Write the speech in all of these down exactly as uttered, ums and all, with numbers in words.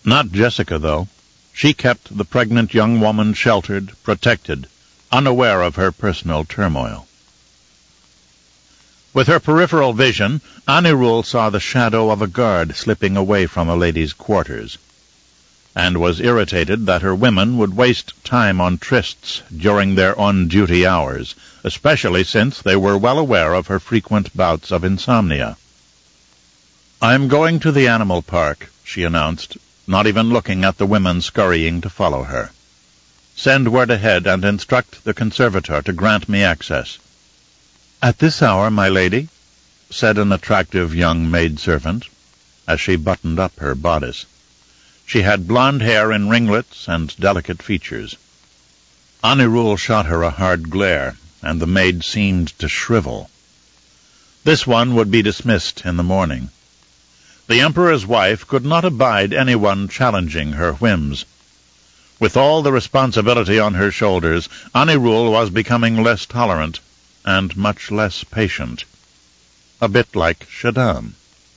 Not Jessica, though. She kept the pregnant young woman sheltered, protected, unaware of her personal turmoil. With her peripheral vision, Anirul saw the shadow of a guard slipping away from a lady's quarters, and was irritated that her women would waste time on trysts during their on-duty hours, especially since they were well aware of her frequent bouts of insomnia. "I'm going to the animal park," she announced, not even looking at the women scurrying to follow her. "Send word ahead and instruct the conservator to grant me access." "At this hour, my lady," said an attractive young maidservant, as she buttoned up her bodice. She had blonde hair in ringlets and delicate features. Anirul shot her a hard glare, and the maid seemed to shrivel. This one would be dismissed in the morning. The Emperor's wife could not abide anyone challenging her whims. With all the responsibility on her shoulders, Anirul was becoming less tolerant and much less patient. A bit like Shaddam.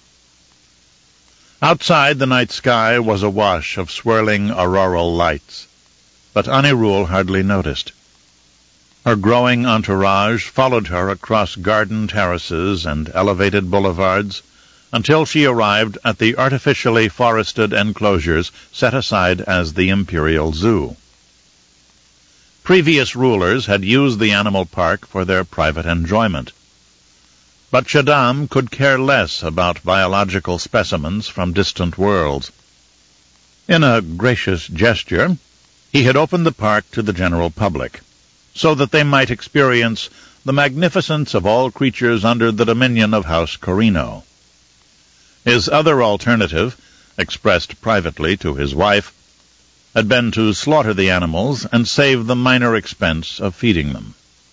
Outside, the night sky was awash of swirling auroral lights, but Anirul hardly noticed. Her growing entourage followed her across garden terraces and elevated boulevards until she arrived at the artificially forested enclosures set aside as the Imperial Zoo. Previous rulers had used the animal park for their private enjoyment, but Shaddam could care less about biological specimens from distant worlds. In a gracious gesture, he had opened the park to the general public, so that they might experience the magnificence of all creatures under the dominion of House Corino. His other alternative, expressed privately to his wife, had been to slaughter the animals and save the minor expense of feeding them.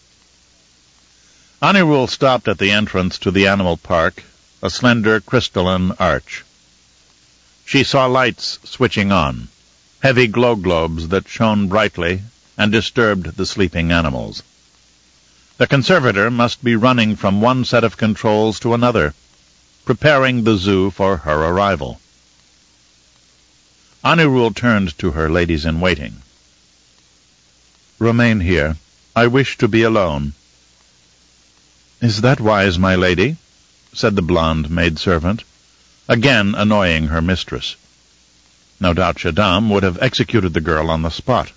Anirul stopped at the entrance to the animal park, a slender crystalline arch. She saw lights switching on, heavy glow globes that shone brightly and disturbed the sleeping animals. The conservator must be running from one set of controls to another, preparing the zoo for her arrival. Anirul turned to her ladies-in-waiting. "Remain here. I wish to be alone." "Is that wise, my lady?" said the blonde maidservant, again annoying her mistress. No doubt Shaddam would have executed the girl on the spot.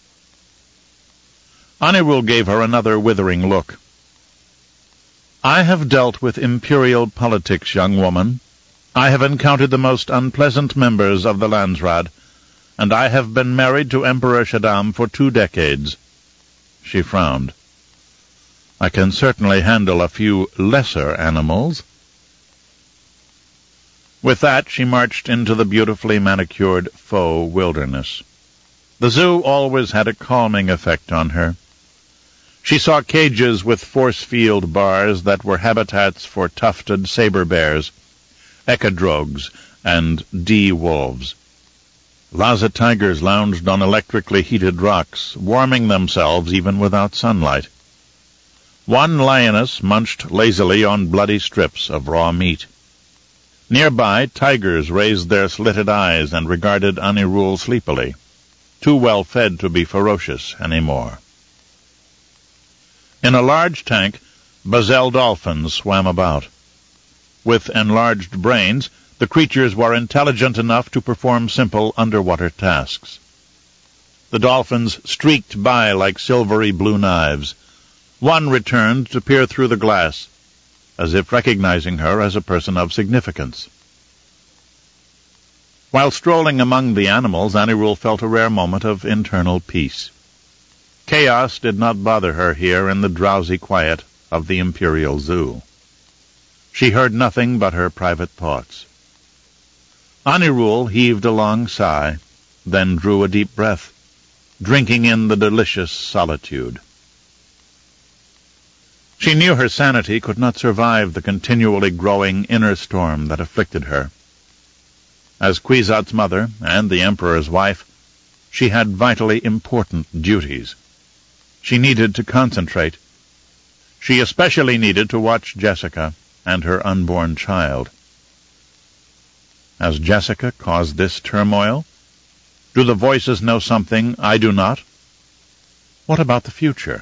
Anirul gave her another withering look. "I have dealt with imperial politics, young woman. I have encountered the most unpleasant members of the Landsraad, and I have been married to Emperor Shaddam for two decades." She frowned. "I can certainly handle a few lesser animals." With that, she marched into the beautifully manicured faux wilderness. The zoo always had a calming effect on her. She saw cages with force-field bars that were habitats for tufted saber bears, echidrogues, and D-wolves. Lhasa tigers lounged on electrically heated rocks, warming themselves even without sunlight. One lioness munched lazily on bloody strips of raw meat. Nearby, tigers raised their slitted eyes and regarded Anirul sleepily, too well fed to be ferocious anymore. In a large tank, Bazel dolphins swam about. With enlarged brains, the creatures were intelligent enough to perform simple underwater tasks. The dolphins streaked by like silvery blue knives. One returned to peer through the glass, as if recognizing her as a person of significance. While strolling among the animals, Anirul felt a rare moment of internal peace. Chaos did not bother her here in the drowsy quiet of the Imperial Zoo. She heard nothing but her private thoughts. Anirul heaved a long sigh, then drew a deep breath, drinking in the delicious solitude. She knew her sanity could not survive the continually growing inner storm that afflicted her. As Kwisatz mother and the Emperor's wife, she had vitally important duties. She needed to concentrate. She especially needed to watch Jessica and her unborn child. Has Jessica caused this turmoil? Do the voices know something I do not? What about the future?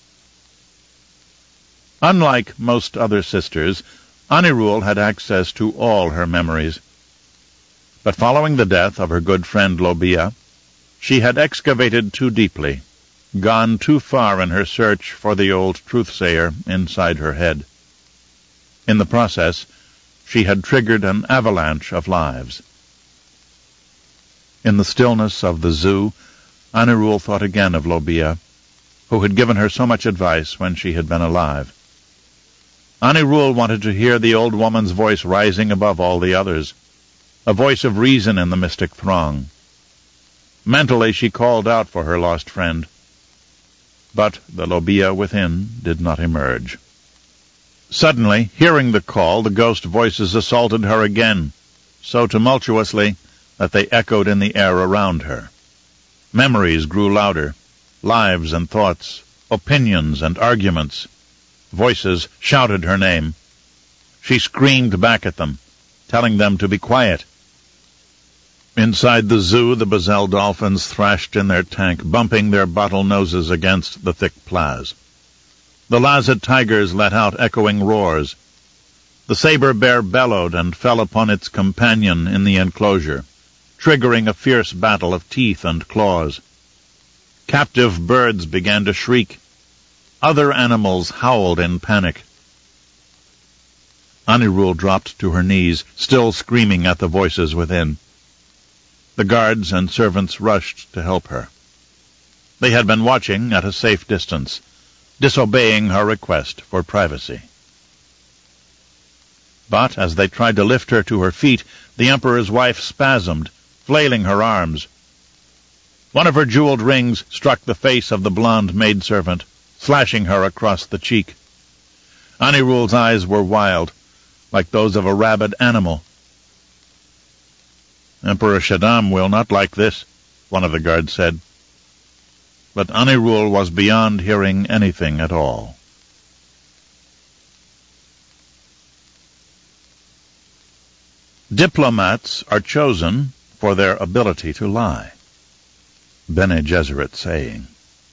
Unlike most other sisters, Anirul had access to all her memories. But following the death of her good friend Lobia, she had excavated too deeply, gone too far in her search for the old truth-sayer inside her head. In the process, she had triggered an avalanche of lives. In the stillness of the zoo, Anirul thought again of Lobia, who had given her so much advice when she had been alive. Anirul wanted to hear the old woman's voice rising above all the others, a voice of reason in the mystic throng. Mentally she called out for her lost friend, but the Lobia within did not emerge. Suddenly, hearing the call, the ghost voices assaulted her again, so tumultuously that they echoed in the air around her. Memories grew louder, lives and thoughts, opinions and arguments. Voices shouted her name. She screamed back at them, telling them to be quiet. Inside the zoo, the Bazell dolphins thrashed in their tank, bumping their bottle noses against the thick plaz. The Lazad tigers let out echoing roars. The saber bear bellowed and fell upon its companion in the enclosure, triggering a fierce battle of teeth and claws. Captive birds began to shriek. Other animals howled in panic. Anirul dropped to her knees, still screaming at the voices within. The guards and servants rushed to help her. They had been watching at a safe distance, disobeying her request for privacy. But as they tried to lift her to her feet, the Emperor's wife spasmed, flailing her arms. One of her jeweled rings struck the face of the blonde maidservant, slashing her across the cheek. Anirul's eyes were wild, like those of a rabid animal. "Emperor Shaddam will not like this," one of the guards said. But Anirul was beyond hearing anything at all. Diplomats are chosen for their ability to lie. Bene Gesserit saying.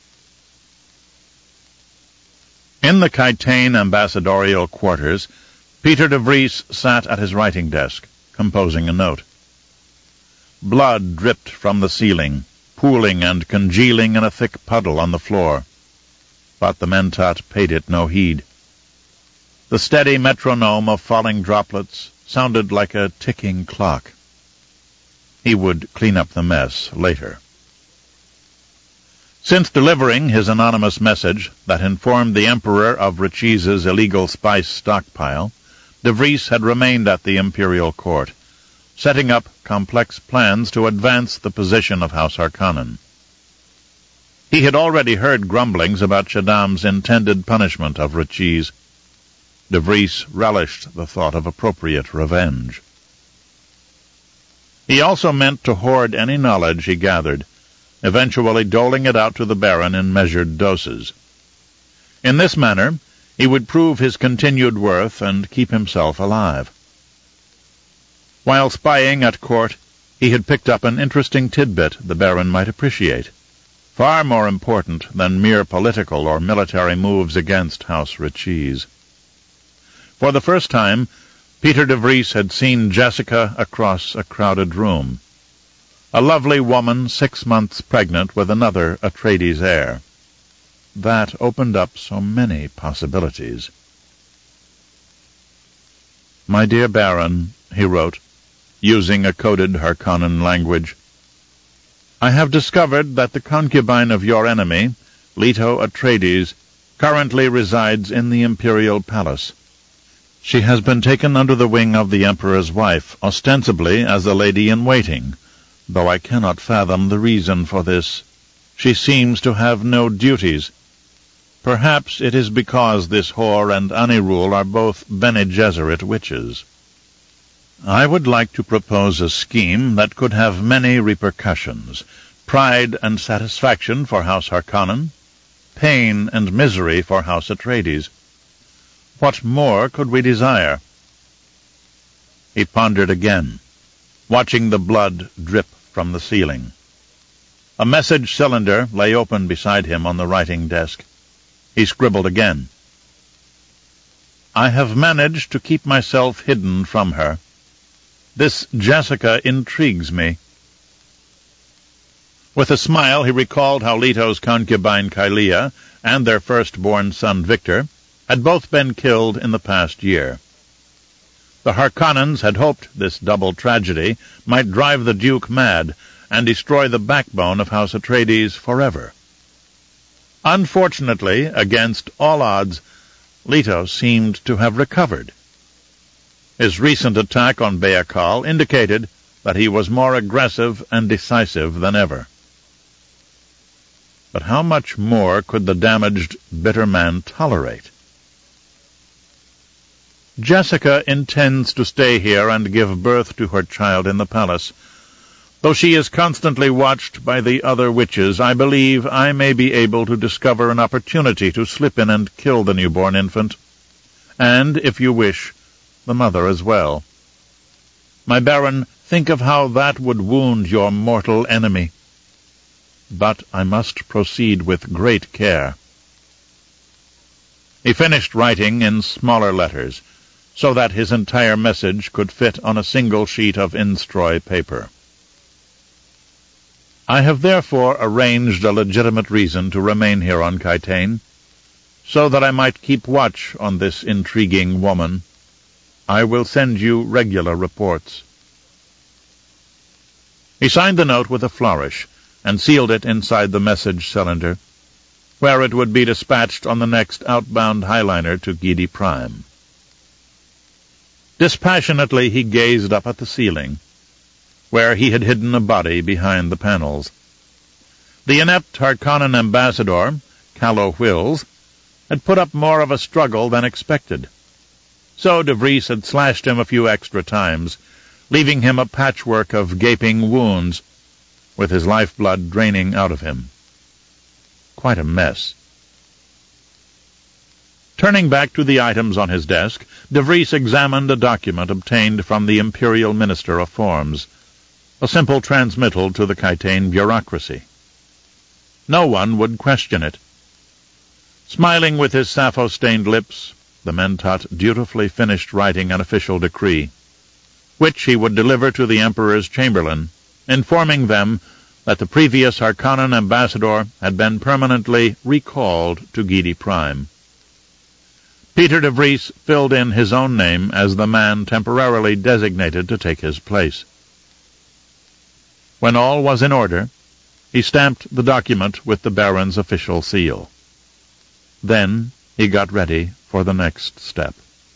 In the Kytaen ambassadorial quarters, Peter de Vries sat at his writing desk, composing a note. Blood dripped from the ceiling, pooling and congealing in a thick puddle on the floor, but the Mentat paid it no heed. The steady metronome of falling droplets sounded like a ticking clock. He would clean up the mess later. Since delivering his anonymous message that informed the Emperor of Rachiz's illegal spice stockpile, de Vries had remained at the imperial court, setting up complex plans to advance the position of House Harkonnen. He had already heard grumblings about Shaddam's intended punishment of Rachiz. De Vries relished the thought of appropriate revenge. He also meant to hoard any knowledge he gathered, eventually doling it out to the Baron in measured doses. In this manner, he would prove his continued worth and keep himself alive. While spying at court, he had picked up an interesting tidbit the Baron might appreciate, far more important than mere political or military moves against House Rachiz. For the first time, Peter de Vries had seen Jessica across a crowded room, a lovely woman six months pregnant with another Atreides heir. That opened up so many possibilities. "My dear Baron," he wrote, using a coded Harkonnen language, "I have discovered that the concubine of your enemy, Leto Atreides, currently resides in the imperial palace. She has been taken under the wing of the Emperor's wife, ostensibly as a lady-in-waiting, though I cannot fathom the reason for this. She seems to have no duties. Perhaps it is because this whore and Anirul are both Bene Gesserit witches. I would like to propose a scheme that could have many repercussions: pride and satisfaction for House Harkonnen, pain and misery for House Atreides. What more could we desire?" He pondered again, watching the blood drip from the ceiling. A message cylinder lay open beside him on the writing desk. He scribbled again. I have managed to keep myself hidden from her. This Jessica intrigues me. With a smile, he recalled how Leto's concubine Kylea and their firstborn son Victor had both been killed in the past year. The Harkonnens had hoped this double tragedy might drive the Duke mad and destroy the backbone of House Atreides forever. Unfortunately, against all odds, Leto seemed to have recovered. His recent attack on Be'akal indicated that he was more aggressive and decisive than ever. But how much more could the damaged, bitter man tolerate? Jessica intends to stay here and give birth to her child in the palace. Though she is constantly watched by the other witches, I believe I may be able to discover an opportunity to slip in and kill the newborn infant, and, if you wish, the mother as well. My Baron, think of how that would wound your mortal enemy. But I must proceed with great care. He finished writing in smaller letters, so that his entire message could fit on a single sheet of Innstroy paper. I have therefore arranged a legitimate reason to remain here on Kytane, so that I might keep watch on this intriguing woman. I will send you regular reports. He signed the note with a flourish, and sealed it inside the message cylinder, where it would be dispatched on the next outbound Highliner to Giedi Prime. Dispassionately he gazed up at the ceiling, where he had hidden a body behind the panels. The inept Harkonnen ambassador, Callow Whills, had put up more of a struggle than expected. So De Vries had slashed him a few extra times, leaving him a patchwork of gaping wounds, with his lifeblood draining out of him. Quite a mess. Turning back to the items on his desk, De Vries examined a document obtained from the Imperial Minister of Forms, a simple transmittal to the Kytane bureaucracy. No one would question it. Smiling with his sappho-stained lips, the Mentat dutifully finished writing an official decree, which he would deliver to the Emperor's chamberlain, informing them that the previous Harkonnen ambassador had been permanently recalled to Giedi Prime. Peter De Vries filled in his own name as the man temporarily designated to take his place. When all was in order, he stamped the document with the Baron's official seal. Then he got ready for the next step.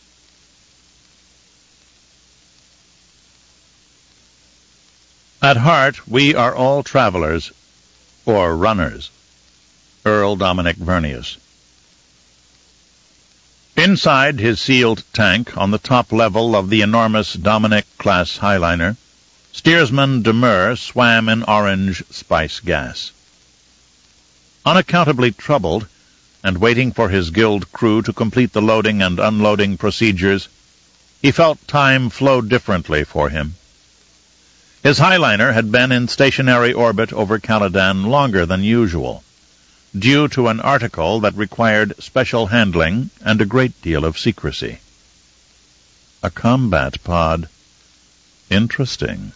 At heart, we are all travelers, or runners. Earl Dominic Vernius. Inside his sealed tank, on the top level of the enormous Dominic-class Highliner, steersman Demur swam in orange spice gas. Unaccountably troubled, and waiting for his guild crew to complete the loading and unloading procedures, he felt time flow differently for him. His Highliner had been in stationary orbit over Caladan longer than usual, due to an article that required special handling and a great deal of secrecy. A combat pod. Interesting.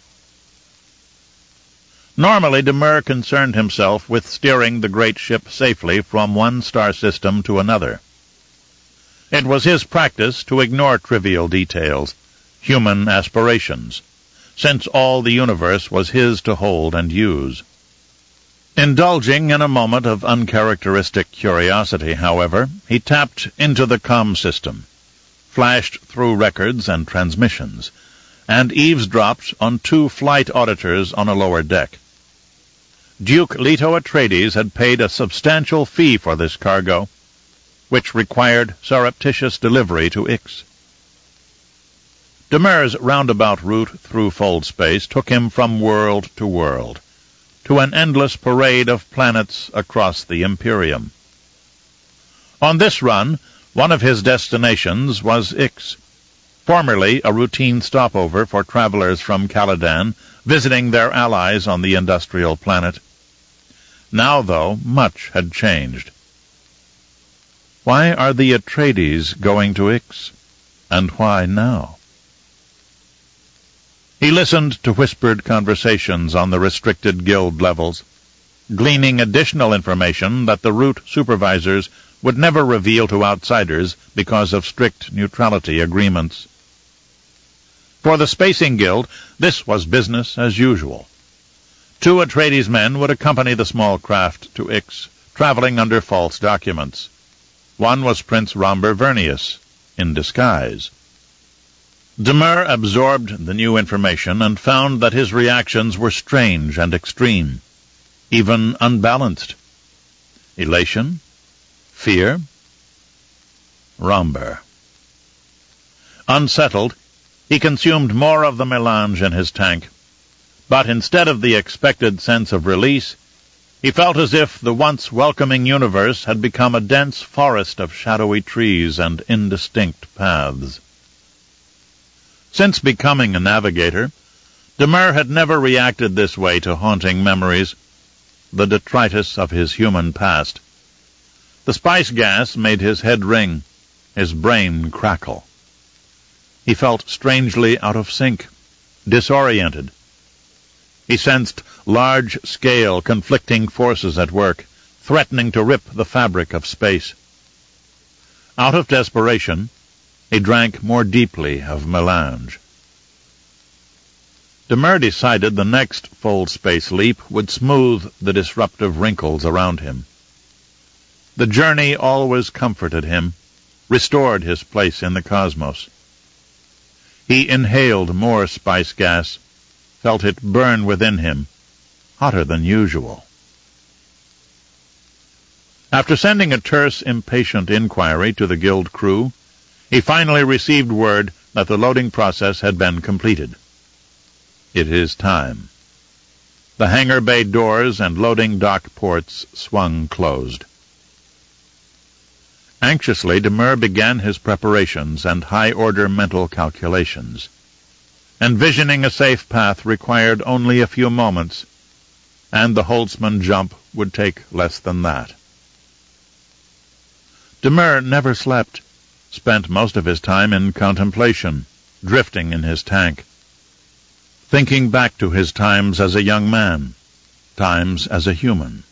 Normally, Demur concerned himself with steering the great ship safely from one star system to another. It was his practice to ignore trivial details, human aspirations, since all the universe was his to hold and use. Indulging in a moment of uncharacteristic curiosity, however, he tapped into the comm system, flashed through records and transmissions, and eavesdropped on two flight auditors on a lower deck. Duke Leto Atreides had paid a substantial fee for this cargo, which required surreptitious delivery to Ix. Demur's roundabout route through fold space took him from world to world, to an endless parade of planets across the Imperium. On this run, one of his destinations was Ix, formerly a routine stopover for travelers from Caladan visiting their allies on the industrial planet. Now, though, much had changed. Why are the Atreides going to Ix? And why now? He listened to whispered conversations on the restricted guild levels, gleaning additional information that the route supervisors would never reveal to outsiders because of strict neutrality agreements. For the Spacing Guild, this was business as usual. Two Atreides men would accompany the small craft to Ix, traveling under false documents. One was Prince Romber Vernius, in disguise. Demur absorbed the new information and found that his reactions were strange and extreme, even unbalanced. Elation? Fear? Romber. Unsettled, he consumed more of the melange in his tank, but instead of the expected sense of release, he felt as if the once welcoming universe had become a dense forest of shadowy trees and indistinct paths. Since becoming a navigator, Demur had never reacted this way to haunting memories, the detritus of his human past. The spice gas made his head ring, his brain crackle. He felt strangely out of sync, disoriented. He sensed large-scale conflicting forces at work, threatening to rip the fabric of space. Out of desperation, he drank more deeply of melange. Demur decided the next fold space leap would smooth the disruptive wrinkles around him. The journey always comforted him, restored his place in the cosmos. He inhaled more spice gas, felt it burn within him, hotter than usual. After sending a terse, impatient inquiry to the guild crew, he finally received word that the loading process had been completed. It is time. The hangar bay doors and loading dock ports swung closed. Anxiously, Demur began his preparations and high-order mental calculations. Envisioning a safe path required only a few moments, and the Holtzman jump would take less than that. Demur never slept, spent most of his time in contemplation, drifting in his tank, thinking back to his times as a young man, times as a human.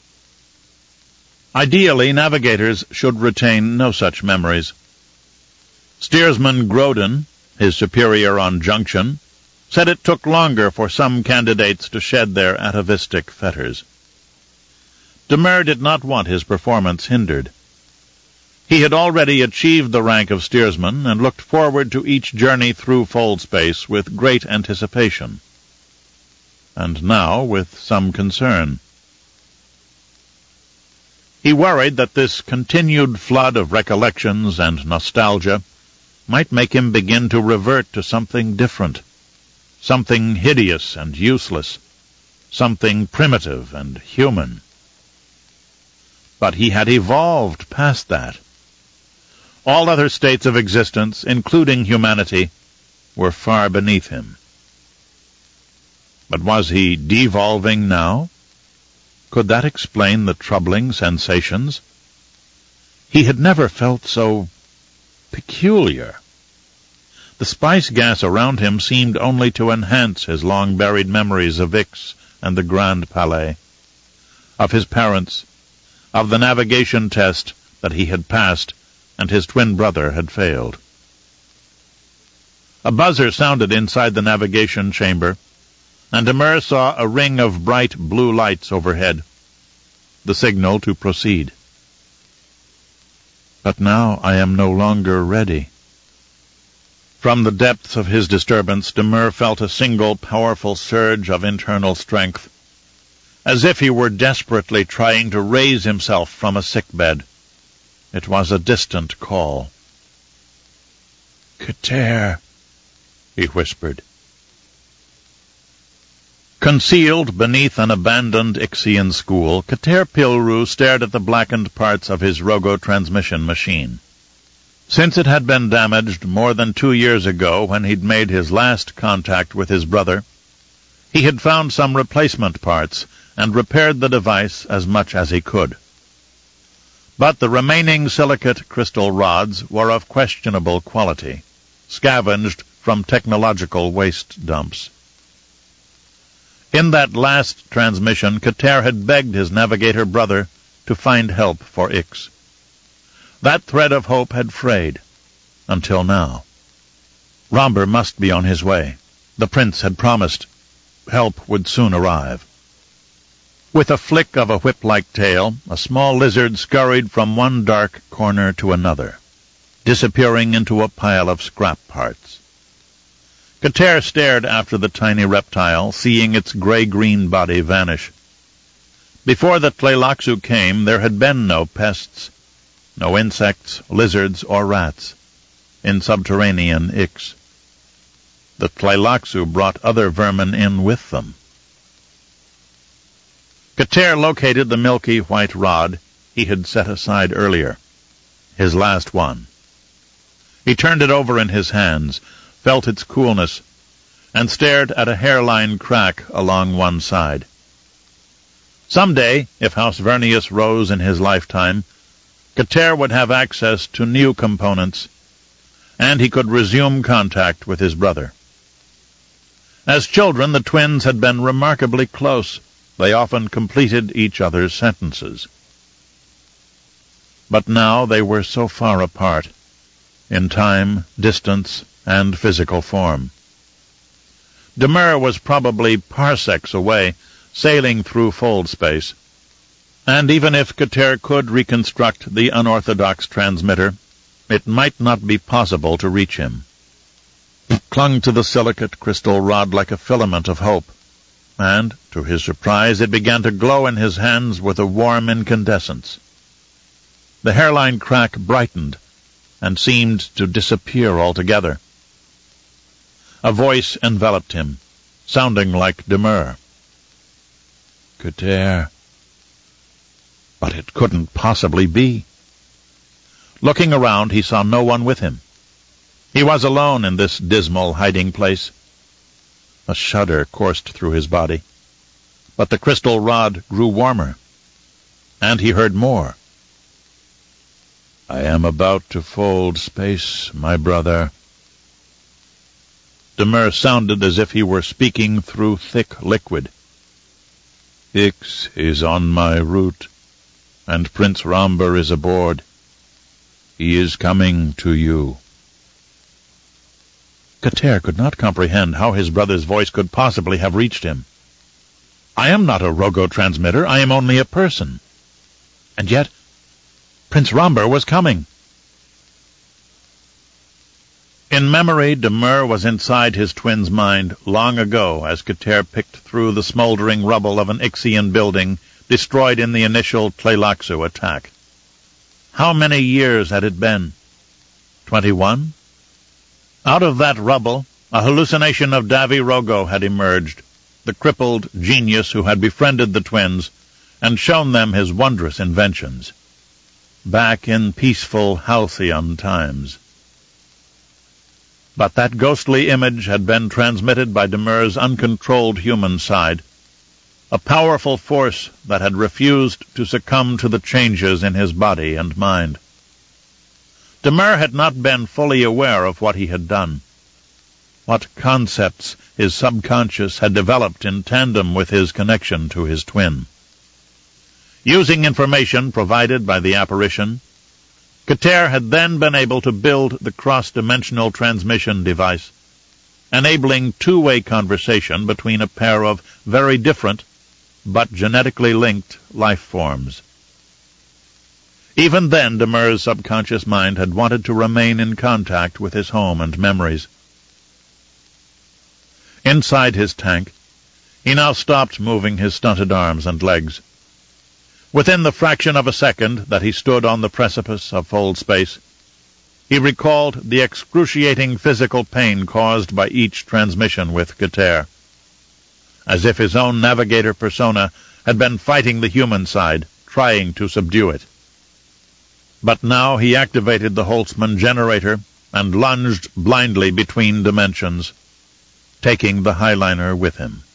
Ideally, navigators should retain no such memories. Steersman Grodin, his superior on Junction, said it took longer for some candidates to shed their atavistic fetters. Demur did not want his performance hindered. He had already achieved the rank of steersman and looked forward to each journey through fold space with great anticipation, and now with some concern. He worried that this continued flood of recollections and nostalgia might make him begin to revert to something different, something hideous and useless, something primitive and human. But he had evolved past that. All other states of existence, including humanity, were far beneath him. But was he devolving now? Could that explain the troubling sensations? He had never felt so peculiar. The spice gas around him seemed only to enhance his long-buried memories of Ix and the Grand Palais, of his parents, of the navigation test that he had passed and his twin brother had failed. A buzzer sounded inside the navigation chamber, and Demur saw a ring of bright blue lights overhead, the signal to proceed. But now I am no longer ready. From the depths of his disturbance, Demur felt a single powerful surge of internal strength, as if he were desperately trying to raise himself from a sickbed. It was a distant call. "Kater," he whispered. Concealed beneath an abandoned Ixian school, Kater Pilru stared at the blackened parts of his rogo transmission machine. Since it had been damaged more than two years ago when he'd made his last contact with his brother, he had found some replacement parts and repaired the device as much as he could. But the remaining silicate crystal rods were of questionable quality, scavenged from technological waste dumps. In that last transmission, Kater had begged his navigator brother to find help for Ix. That thread of hope had frayed, until now. Rhombur must be on his way. The prince had promised help would soon arrive. With a flick of a whip-like tail, a small lizard scurried from one dark corner to another, disappearing into a pile of scrap parts. Kater stared after the tiny reptile, seeing its gray-green body vanish. Before the Tleilaxu came, there had been no pests, no insects, lizards, or rats in subterranean Ix. The Tleilaxu brought other vermin in with them. Kater located the milky white rod he had set aside earlier, his last one. He turned it over in his hands, felt its coolness, and stared at a hairline crack along one side. Someday, if House Vernius rose in his lifetime, Kater would have access to new components, and he could resume contact with his brother. As children, the twins had been remarkably close. They often completed each other's sentences. But now they were so far apart, in time, distance, and physical form. Demur was probably parsecs away, sailing through fold space, and even if Kater could reconstruct the unorthodox transmitter, it might not be possible to reach him. He clung to the silicate crystal rod like a filament of hope, and, to his surprise, it began to glow in his hands with a warm incandescence. The hairline crack brightened and seemed to disappear altogether. A voice enveloped him, sounding like Demur. Kater. But it couldn't possibly be. Looking around, he saw no one with him. He was alone in this dismal hiding place. A shudder coursed through his body, but the crystal rod grew warmer, and he heard more. I am about to fold space, my brother. Demur sounded as if he were speaking through thick liquid. Ix is on my route, and Prince Rhombur is aboard. He is coming to you. Kater could not comprehend how his brother's voice could possibly have reached him. I am not a rogo-transmitter. I am only a person. And yet, Prince Rhombur was coming. In memory, Demur was inside his twin's mind long ago as Kater picked through the smoldering rubble of an Ixian building destroyed in the initial Tleilaxu attack. How many years had it been? Twenty-one? Out of that rubble, a hallucination of Davi Rogo had emerged, the crippled genius who had befriended the twins and shown them his wondrous inventions, back in peaceful halcyon times. But that ghostly image had been transmitted by Demur's uncontrolled human side, a powerful force that had refused to succumb to the changes in his body and mind. Demur had not been fully aware of what he had done, what concepts his subconscious had developed in tandem with his connection to his twin. Using information provided by the apparition, Kater had then been able to build the cross-dimensional transmission device, enabling two-way conversation between a pair of very different but genetically linked life forms. Even then, Demur's subconscious mind had wanted to remain in contact with his home and memories. Inside his tank, he now stopped moving his stunted arms and legs. Within the fraction of a second that he stood on the precipice of fold space, he recalled the excruciating physical pain caused by each transmission with Kater, as if his own navigator persona had been fighting the human side, trying to subdue it. But now he activated the Holtzman generator and lunged blindly between dimensions, taking the Highliner with him.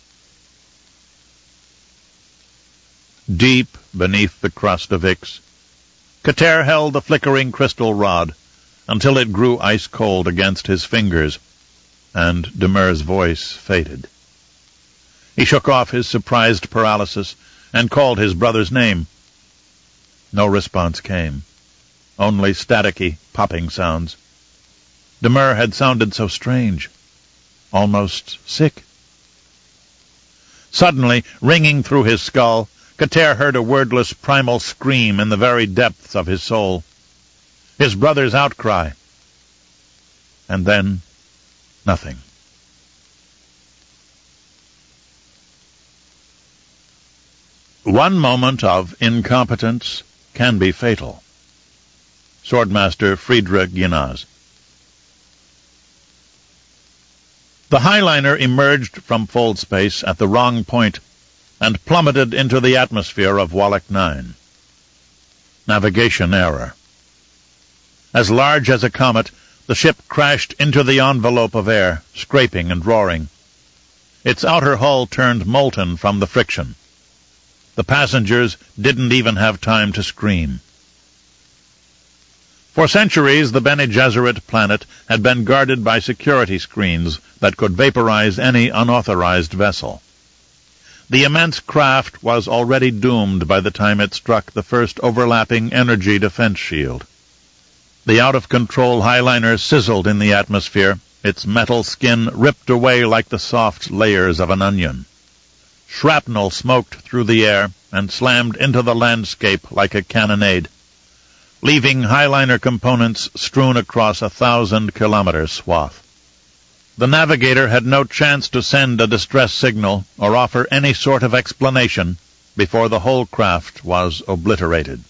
Deep beneath the crust of Ix, Kater held the flickering crystal rod until it grew ice-cold against his fingers, and Demer's voice faded. He shook off his surprised paralysis and called his brother's name. No response came, only staticky, popping sounds. Demer had sounded so strange, almost sick. Suddenly, ringing through his skull, Kater heard a wordless primal scream in the very depths of his soul. His brother's outcry. And then, nothing. One moment of incompetence can be fatal. Swordmaster Friedrich Ginaz. The Highliner emerged from fold space at the wrong point and plummeted into the atmosphere of Wallach nine. Navigation error. As large as a comet, the ship crashed into the envelope of air, scraping and roaring. Its outer hull turned molten from the friction. The passengers didn't even have time to scream. For centuries, the Bene Gesserit planet had been guarded by security screens that could vaporize any unauthorized vessel. The immense craft was already doomed by the time it struck the first overlapping energy defense shield. The out-of-control Highliner sizzled in the atmosphere, its metal skin ripped away like the soft layers of an onion. Shrapnel smoked through the air and slammed into the landscape like a cannonade, leaving Highliner components strewn across a thousand-kilometer swath. The navigator had no chance to send a distress signal or offer any sort of explanation before the whole craft was obliterated.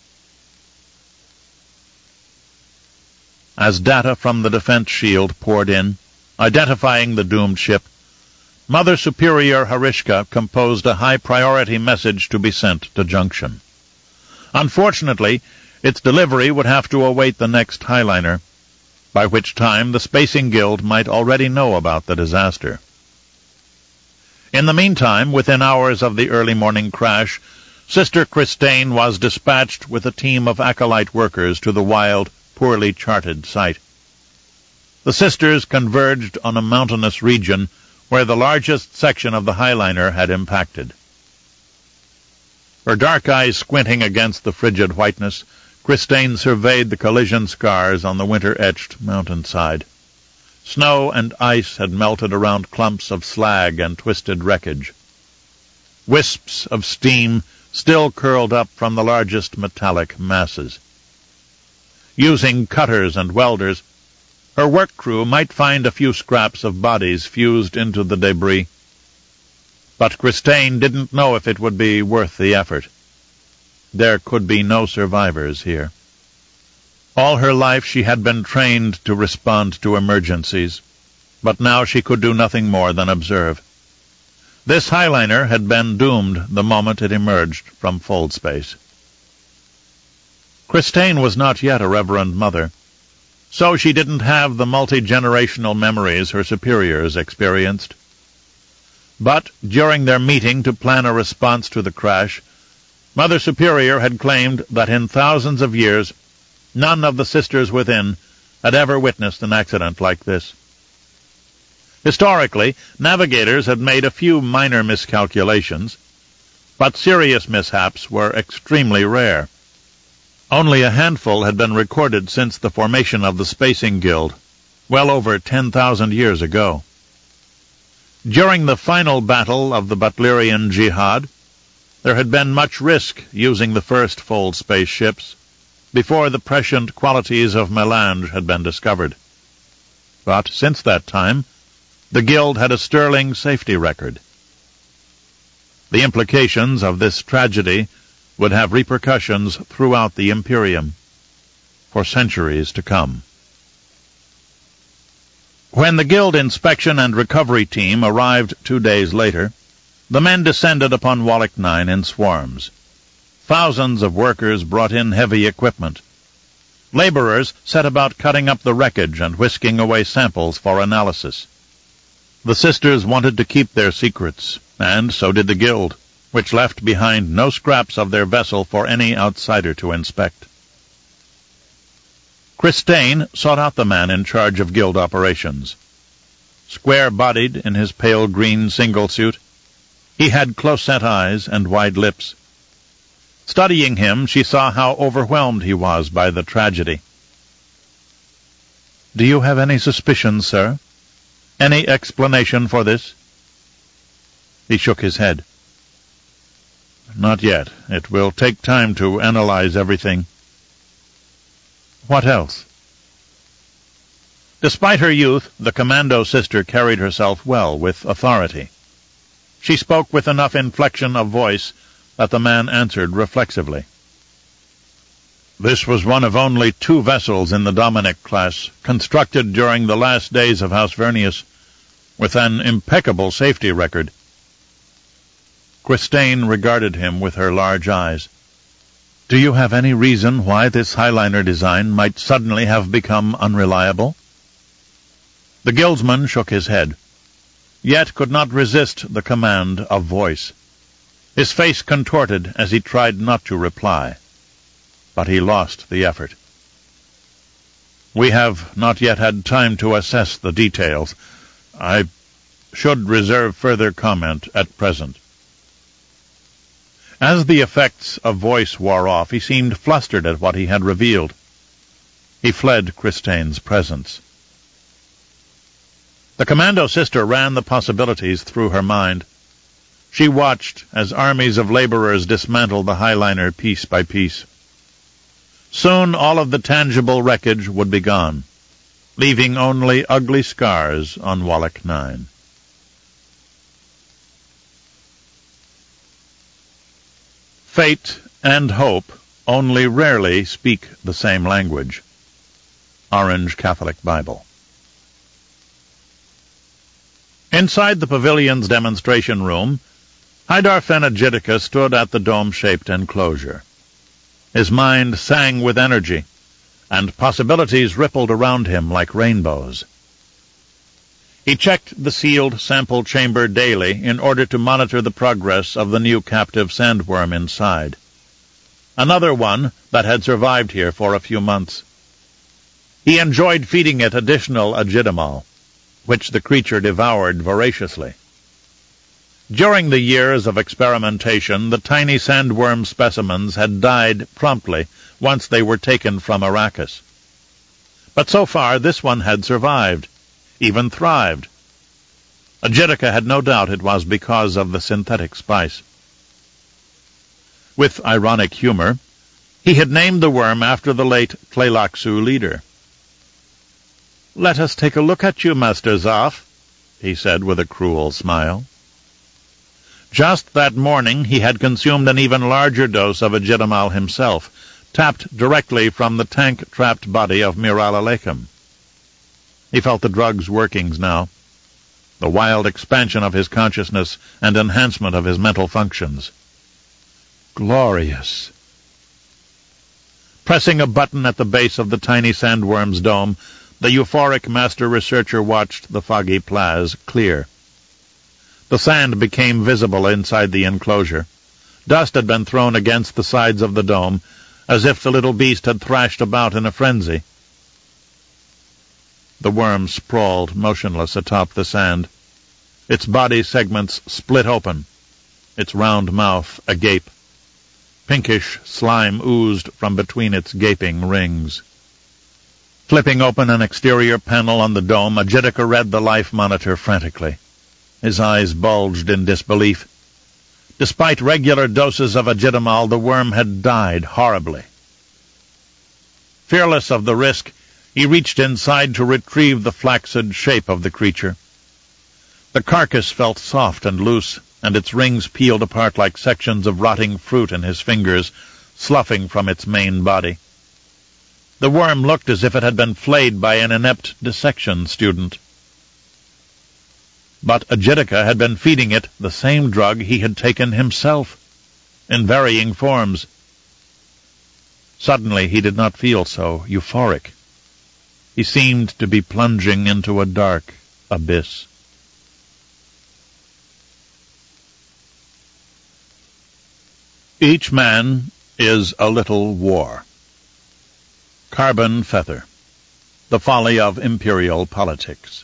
As data from the defense shield poured in, identifying the doomed ship, Mother Superior Harishka composed a high-priority message to be sent to Junction. Unfortunately, its delivery would have to await the next Highliner, by which time the Spacing Guild might already know about the disaster. In the meantime, within hours of the early morning crash, Sister Christine was dispatched with a team of acolyte workers to the wild, poorly charted site. The sisters converged on a mountainous region where the largest section of the Highliner had impacted. Her dark eyes squinting against the frigid whiteness, Christine surveyed the collision scars on the winter-etched mountainside. Snow and ice had melted around clumps of slag and twisted wreckage. Wisps of steam still curled up from the largest metallic masses. Using cutters and welders, her work crew might find a few scraps of bodies fused into the debris. But Christine didn't know if it would be worth the effort. There could be no survivors here. All her life she had been trained to respond to emergencies, but now she could do nothing more than observe. This Highliner had been doomed the moment it emerged from fold space. Christine was not yet a Reverend Mother, so she didn't have the multi-generational memories her superiors experienced. But during their meeting to plan a response to the crash, Mother Superior had claimed that in thousands of years, none of the sisters within had ever witnessed an accident like this. Historically, navigators had made a few minor miscalculations, but serious mishaps were extremely rare. Only a handful had been recorded since the formation of the Spacing Guild, well over ten thousand years ago. During the final battle of the Butlerian Jihad, there had been much risk using the first fold spaceships before the prescient qualities of melange had been discovered. But since that time, the Guild had a sterling safety record. The implications of this tragedy would have repercussions throughout the Imperium for centuries to come. When the Guild inspection and recovery team arrived two days later, the men descended upon Wallach nine in swarms. Thousands of workers brought in heavy equipment. Laborers set about cutting up the wreckage and whisking away samples for analysis. The sisters wanted to keep their secrets, and so did the guild, which left behind no scraps of their vessel for any outsider to inspect. Christane sought out the man in charge of guild operations. Square-bodied in his pale green single suit, he had close-set eyes and wide lips. Studying him, she saw how overwhelmed he was by the tragedy. "Do you have any suspicions, sir? Any explanation for this?" He shook his head. "Not yet. It will take time to analyze everything." "What else?" Despite her youth, the commando sister carried herself well, with authority. She spoke with enough inflection of voice that the man answered reflexively. "This was one of only two vessels in the Dominic class, constructed during the last days of House Vernius, with an impeccable safety record." Christane regarded him with her large eyes. "Do you have any reason why this Highliner design might suddenly have become unreliable?" The guildsman shook his head, yet could not resist the command of voice. His face contorted as he tried not to reply, but he lost the effort. "We have not yet had time to assess the details. I should reserve further comment at present." As the effects of voice wore off, he seemed flustered at what he had revealed. He fled Christane's presence. The commando sister ran the possibilities through her mind. She watched as armies of laborers dismantled the Highliner piece by piece. Soon all of the tangible wreckage would be gone, leaving only ugly scars on Wallach nine. Fate and hope only rarely speak the same language. Orange Catholic Bible. Inside the pavilion's demonstration room, Haidar Fenagittica stood at the dome-shaped enclosure. His mind sang with energy, and possibilities rippled around him like rainbows. He checked the sealed sample chamber daily in order to monitor the progress of the new captive sandworm inside. Another one that had survived here for a few months. He enjoyed feeding it additional agidomol, which the creature devoured voraciously. During the years of experimentation, the tiny sandworm specimens had died promptly once they were taken from Arrakis. But so far this one had survived, even thrived. Agitica had no doubt it was because of the synthetic spice. With ironic humor, he had named the worm after the late Tleilaxu leader. "Let us take a look at you, Master Zaf," he said with a cruel smile. Just that morning he had consumed an even larger dose of agidomol himself, tapped directly from the tank-trapped body of Miral Aleichem. He felt the drug's workings now, the wild expansion of his consciousness and enhancement of his mental functions. Glorious! Pressing a button at the base of the tiny sandworm's dome, the euphoric master researcher watched the foggy plaz clear. The sand became visible inside the enclosure. Dust had been thrown against the sides of the dome, as if the little beast had thrashed about in a frenzy. The worm sprawled motionless atop the sand, its body segments split open, its round mouth agape. Pinkish slime oozed from between its gaping rings. Flipping open an exterior panel on the dome, Agitica read the life monitor frantically. His eyes bulged in disbelief. Despite regular doses of agidomol, the worm had died horribly. Fearless of the risk, he reached inside to retrieve the flaccid shape of the creature. The carcass felt soft and loose, and its rings peeled apart like sections of rotting fruit in his fingers, sloughing from its main body. The worm looked as if it had been flayed by an inept dissection student. But Agitica had been feeding it the same drug he had taken himself, in varying forms, Suddenly he did not feel so euphoric. He seemed to be plunging into a dark abyss. Each man is a little war. Carbon Feather. The Folly of Imperial Politics.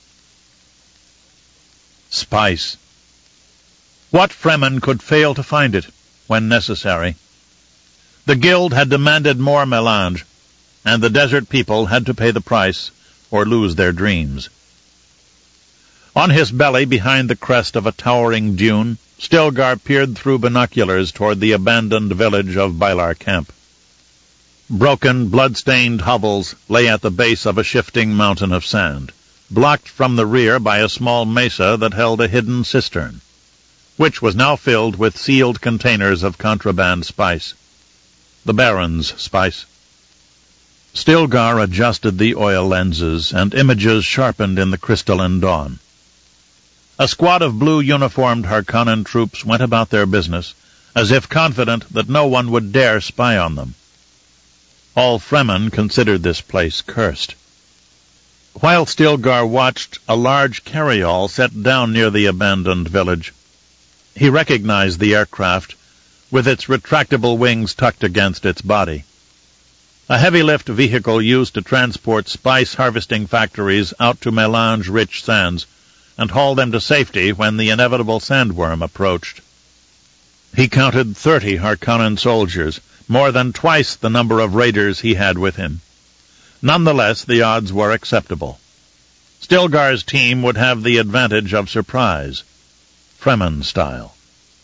Spice. What Fremen could fail to find it when necessary? The guild had demanded more melange, and the desert people had to pay the price or lose their dreams. On his belly, behind the crest of a towering dune, Stilgar peered through binoculars toward the abandoned village of Bylar Camp. Broken, blood-stained hovels lay at the base of a shifting mountain of sand, blocked from the rear by a small mesa that held a hidden cistern, which was now filled with sealed containers of contraband spice. The Baron's spice. Stilgar adjusted the oil lenses, and images sharpened in the crystalline dawn. A squad of blue-uniformed Harkonnen troops went about their business, as if confident that no one would dare spy on them. All Fremen considered this place cursed. While Stilgar watched, a large carryall set down near the abandoned village. He recognized the aircraft, with its retractable wings tucked against its body. A heavy-lift vehicle used to transport spice-harvesting factories out to melange-rich sands, and haul them to safety when the inevitable sandworm approached. He counted thirty Harkonnen soldiers, more than twice the number of raiders he had with him. Nonetheless, the odds were acceptable. Stilgar's team would have the advantage of surprise, Fremen style.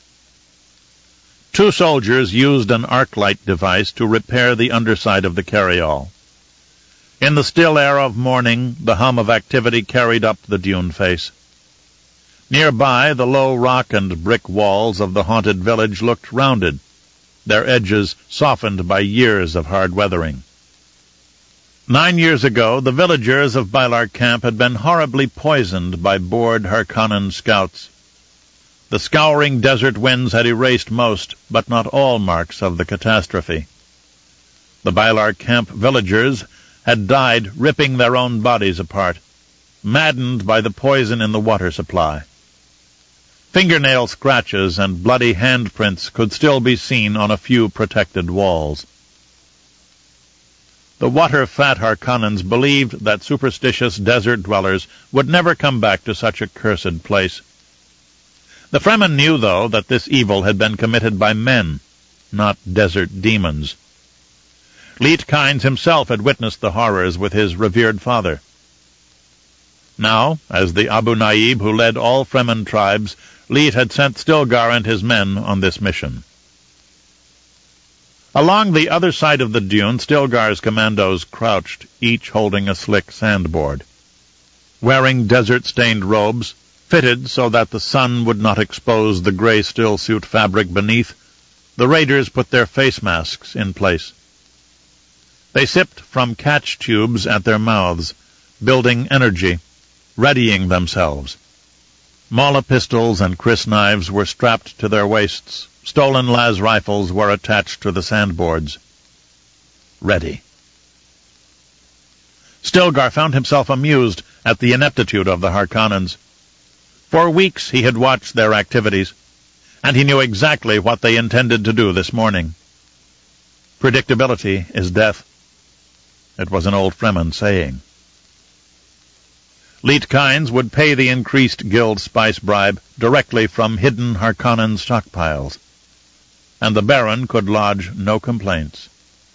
Two soldiers used an arc-light device to repair the underside of the carryall. In the still air of morning, the hum of activity carried up the dune face. Nearby, the low rock and brick walls of the haunted village looked rounded, their edges softened by years of hard weathering. Nine years ago, the villagers of Bylar Camp had been horribly poisoned by bored Harkonnen scouts. The scouring desert winds had erased most, but not all marks of the catastrophe. The Bylar Camp villagers had died ripping their own bodies apart, maddened by the poison in the water supply. Fingernail scratches and bloody handprints could still be seen on a few protected walls. The water-fat Harkonnens believed that superstitious desert dwellers would never come back to such a cursed place. The Fremen knew, though, that this evil had been committed by men, not desert demons. Leet Kynes himself had witnessed the horrors with his revered father. Now, as the Abu Naib who led all Fremen tribes, Leet had sent Stilgar and his men on this mission. Along the other side of the dune, Stilgar's commandos crouched, each holding a slick sandboard. Wearing desert-stained robes, fitted so that the sun would not expose the gray stillsuit fabric beneath, the raiders put their face masks in place. They sipped from catch tubes at their mouths, building energy, readying themselves. Mala pistols and crysknives were strapped to their waists. Stolen las rifles were attached to the sandboards. Ready. Stilgar found himself amused at the ineptitude of the Harkonnens. For weeks he had watched their activities, and he knew exactly what they intended to do this morning. Predictability is death. It was an old Fremen saying. Leet Kynes would pay the increased guild spice bribe directly from hidden Harkonnen stockpiles, and the Baron could lodge no complaints.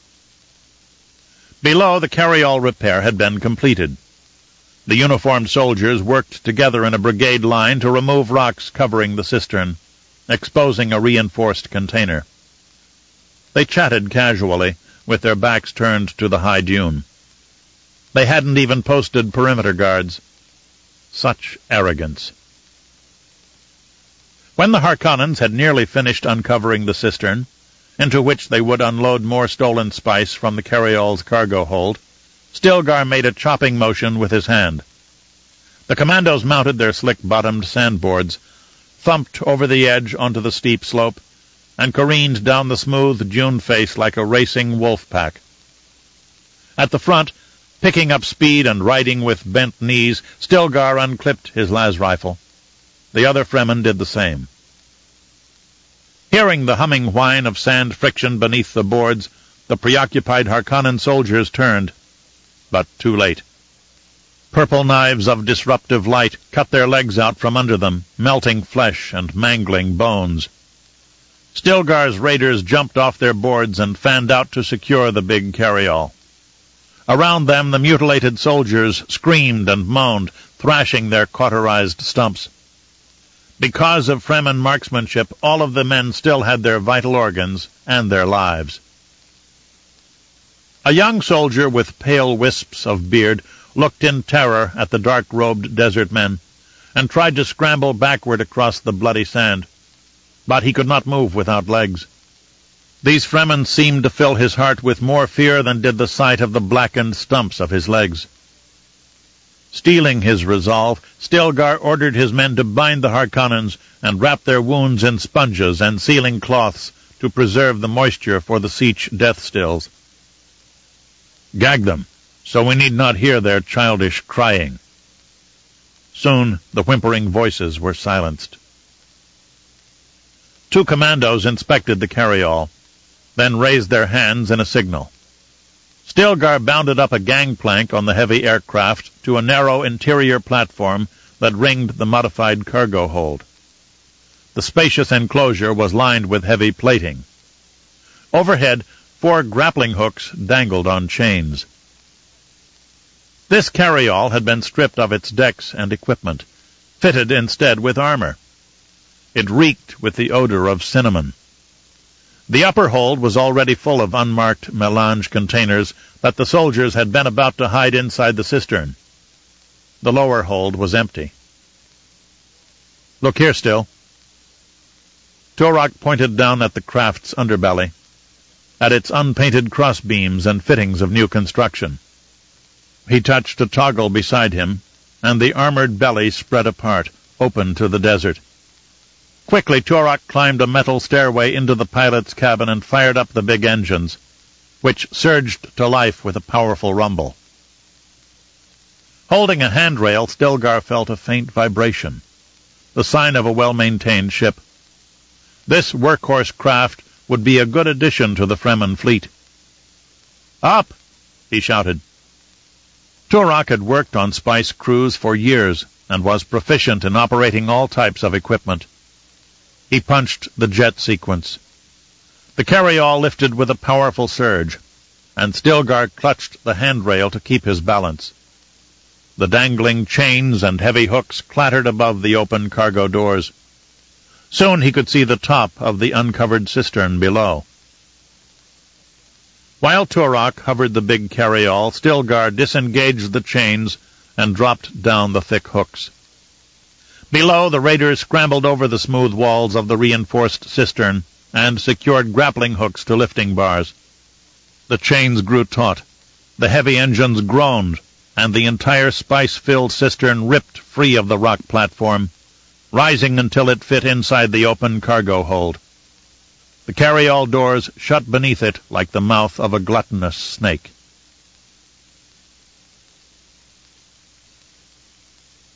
Below, the carryall repair had been completed. The uniformed soldiers worked together in a brigade line to remove rocks covering the cistern, exposing a reinforced container. They chatted casually, with their backs turned to the high dune. They hadn't even posted perimeter guards. Such arrogance. When the Harkonnens had nearly finished uncovering the cistern, into which they would unload more stolen spice from the carryall's cargo hold, Stilgar made a chopping motion with his hand. The commandos mounted their slick-bottomed sandboards, thumped over the edge onto the steep slope, and careened down the smooth June face like a racing wolf pack. At the front, picking up speed and riding with bent knees, Stilgar unclipped his las rifle. The other Fremen did the same. Hearing the humming whine of sand friction beneath the boards, the preoccupied Harkonnen soldiers turned, but too late. Purple knives of disruptive light cut their legs out from under them, melting flesh and mangling bones. Stilgar's raiders jumped off their boards and fanned out to secure the big carryall. Around them the mutilated soldiers screamed and moaned, thrashing their cauterized stumps. Because of Fremen marksmanship, all of the men still had their vital organs and their lives. A young soldier with pale wisps of beard looked in terror at the dark-robed desert men, and tried to scramble backward across the bloody sand. But he could not move without legs. These Fremen seemed to fill his heart with more fear than did the sight of the blackened stumps of his legs. Steeling his resolve, Stilgar ordered his men to bind the Harkonnens and wrap their wounds in sponges and sealing cloths to preserve the moisture for the Sietch death stills. Gag them, so we need not hear their childish crying. Soon the whimpering voices were silenced. Two commandos inspected the carryall, then raised their hands in a signal. Stilgar bounded up a gangplank on the heavy aircraft to a narrow interior platform that ringed the modified cargo hold. The spacious enclosure was lined with heavy plating. Overhead, four grappling hooks dangled on chains. This carryall had been stripped of its decks and equipment, fitted instead with armor. It reeked with the odor of cinnamon. The upper hold was already full of unmarked melange containers that the soldiers had been about to hide inside the cistern. The lower hold was empty. "Look here, Still." Turak pointed down at the craft's underbelly, at its unpainted crossbeams and fittings of new construction. He touched a toggle beside him, and the armored belly spread apart, open to the desert. Quickly, Turak climbed a metal stairway into the pilot's cabin and fired up the big engines, which surged to life with a powerful rumble. Holding a handrail, Stilgar felt a faint vibration, the sign of a well-maintained ship. This workhorse craft would be a good addition to the Fremen fleet. "Up!" he shouted. Turak had worked on spice crews for years and was proficient in operating all types of equipment. He punched the jet sequence. The carryall lifted with a powerful surge, and Stilgar clutched the handrail to keep his balance. The dangling chains and heavy hooks clattered above the open cargo doors. Soon he could see the top of the uncovered cistern below. While Turak hovered the big carryall, Stilgar disengaged the chains and dropped down the thick hooks. Below, the raiders scrambled over the smooth walls of the reinforced cistern and secured grappling hooks to lifting bars. The chains grew taut, the heavy engines groaned, and the entire spice-filled cistern ripped free of the rock platform, rising until it fit inside the open cargo hold. The carryall doors shut beneath it like the mouth of a gluttonous snake.